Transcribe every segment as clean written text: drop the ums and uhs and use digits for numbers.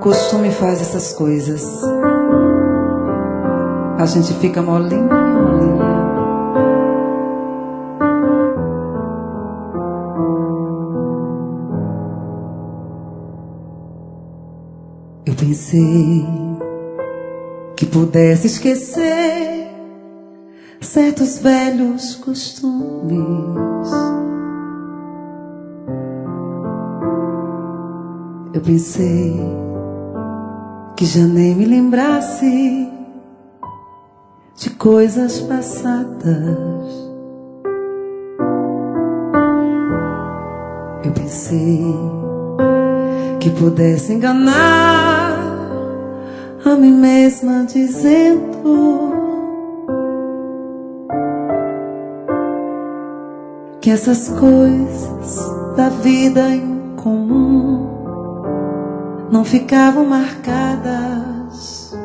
costume faz essas coisas. A gente fica molinha, molinha. Eu pensei que pudesse esquecer certos velhos costumes. Eu pensei que já nem me lembrasse de coisas passadas. Eu pensei que pudesse enganar a mim mesma dizendo que essas coisas da vida em comum não ficavam marcadas.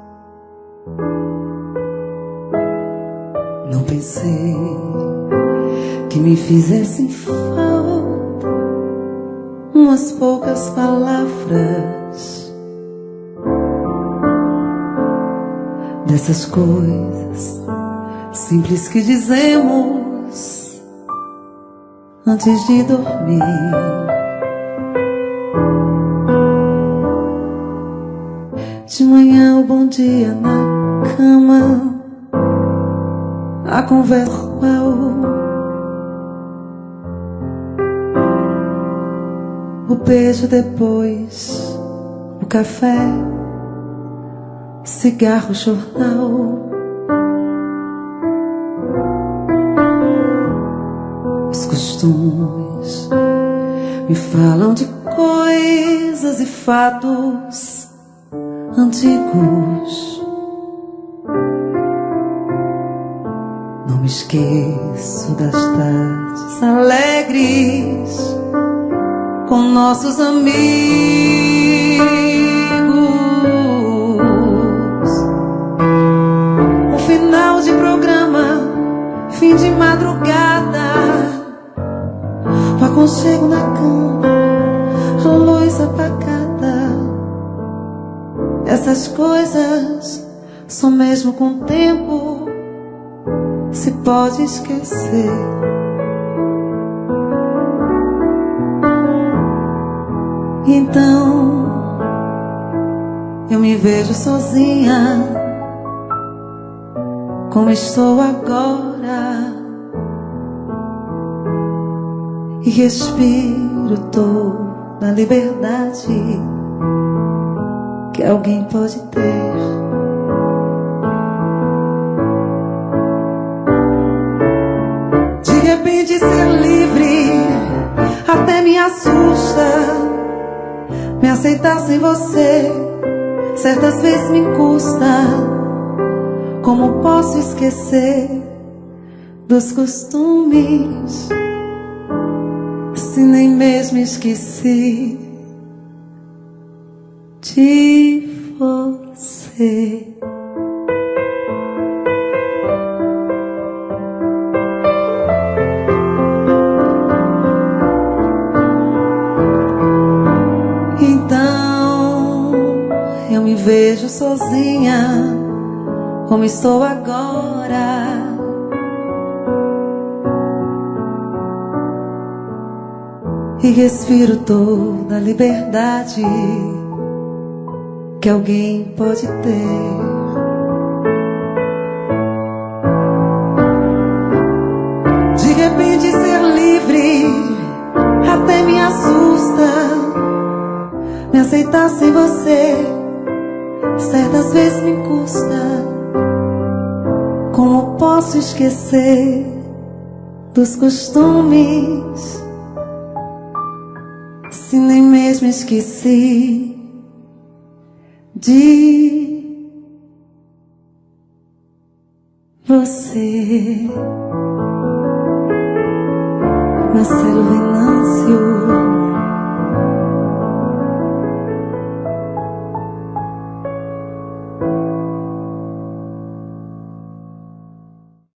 Não pensei que me fizessem falta umas poucas palavras dessas coisas simples que dizemos antes de dormir. De manhã o bom dia na cama, a conversa normal, o beijo depois, o café, cigarro, jornal. Os costumes me falam de coisas e fatos antigos. Não me esqueço das tardes alegres com nossos amigos. Um final de programa, fim de madrugada, o aconchego na cama, a luz apagada. Essas coisas só mesmo com o tempo se pode esquecer. Então eu me vejo sozinha, como estou agora, e respiro toda a liberdade que alguém pode ter. De repente ser livre até me assusta. Me aceitar sem você certas vezes me custa. Como posso esquecer dos costumes se nem mesmo esqueci de você? Então eu me vejo sozinha, como estou agora, e respiro toda a liberdade que alguém pode ter. De repente ser livre até me assusta. Me aceitar sem você certas vezes me custa. Como posso esquecer dos costumes se nem mesmo esqueci de você? Marcelo Venâncio.